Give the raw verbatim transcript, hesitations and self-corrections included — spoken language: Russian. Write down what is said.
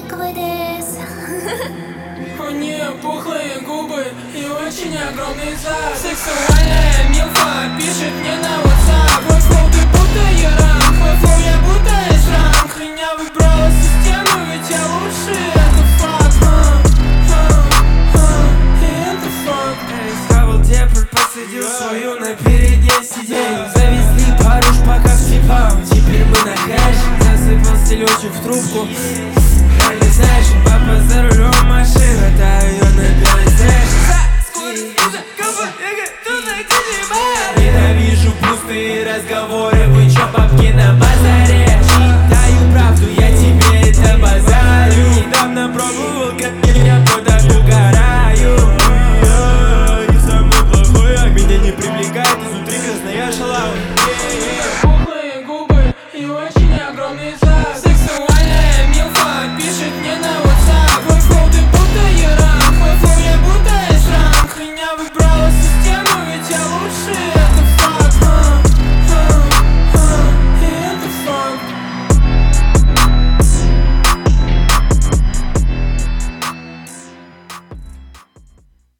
фейковый ДС. У нее пухлые губы и очень огромный зад. Сексуальная милфа пишет мне на WhatsApp: твой флоу ты будто Яран, твой флоу я будто Эсрам. Меня выбрала система, ведь я лучше, это факт. И это факт. Хавал депр, посадил свою на переднее сиденье. Завезли паруш пока слепал, теперь мы на кэше. Засыпал стелечек в трубку. Не знаешь, папа за рулем машина, та ее на белый трэш. Ненавижу пустые разговоры, вы чё, бабки на базаре? Читаю правду, я тебе это базарю. Недавно пробовал, как я туда угораю. Не самый плохой, а меня не привлекает изнутри красная шалава. Пухлые губы и очень огромный зад. Сексуальная милфа пишет мне на WhatsApp: твой флоу ты будто Яран, твой флоу я будто Эсрам. Меня выбрала система, ведь я лучше.